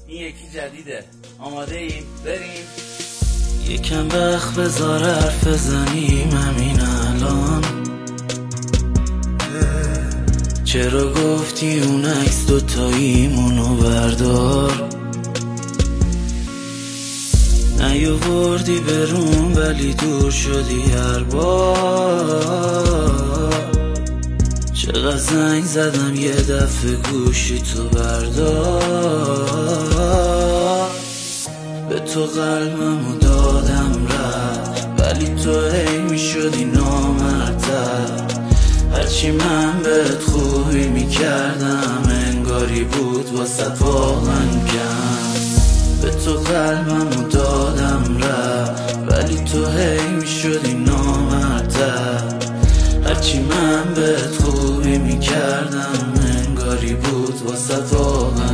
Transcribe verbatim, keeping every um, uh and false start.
این یکی جدیده. آماده ایم؟ بریم. یکم وقت بذار حرف بزنیم همین الان. چرا گفتی اون عکس دوتاییمونو بردار؟ نیاوردی برون ولی دور شدی هر بار. چقدر زنگ زدم یه دفعه گوشی تو بردار. به تو قلبمو دادم رفت ولی تو هی می شدی نامرتر. هرچی من بهت خوبی می کردم انگاری بود واسه واقعا کم. به تو قلبمو دادم رفت ولی تو هی می شدی نامرتر. هرچی من بهت خوبی می کردم انگاری بود واسه واقعا